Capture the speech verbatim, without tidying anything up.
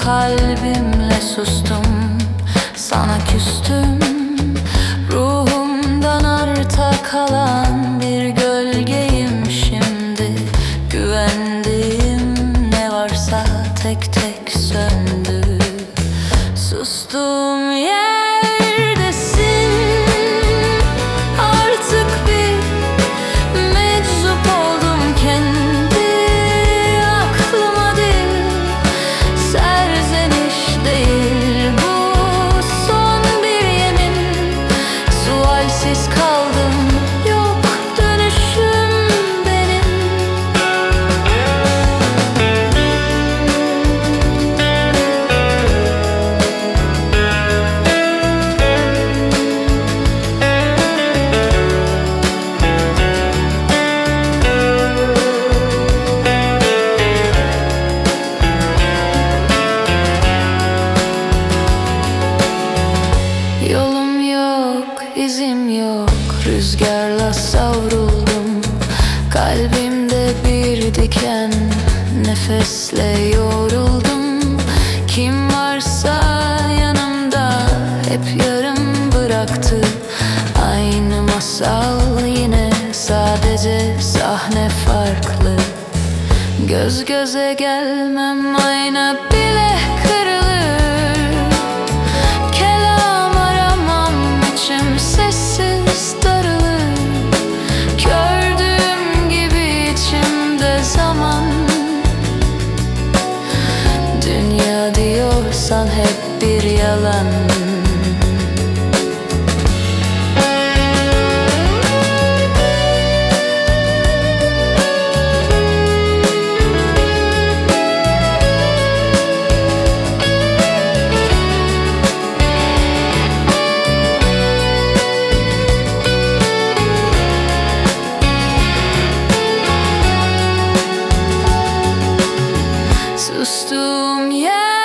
kalbimle sustum, sana küstüm. Ruhumdan arta kalan bir gölgeyim şimdi. Güvendiğim ne varsa tek tek söndü. Sustuğum yerdesin, artık bir meczup oldum kendi aklıma değil. Serzeniş değil bu, son bir yemin. Sualsiz kaldım, yok dönüşüm benim. Yolum yok, izim yok, rüzgarla savruldum. Kalbimde bir diken, nefesle yoruldum. Kim varsa yanımda hep yarım bıraktı. Aynı masal yine, sadece sahne farklı. Göz göze gelmem, ayna bile kırılır. Kelam aramam, içim sessiz darılır. Gördüğüm gibi içimde zaman. Dünya diyorsan hep bir yalan. Sustuğum yer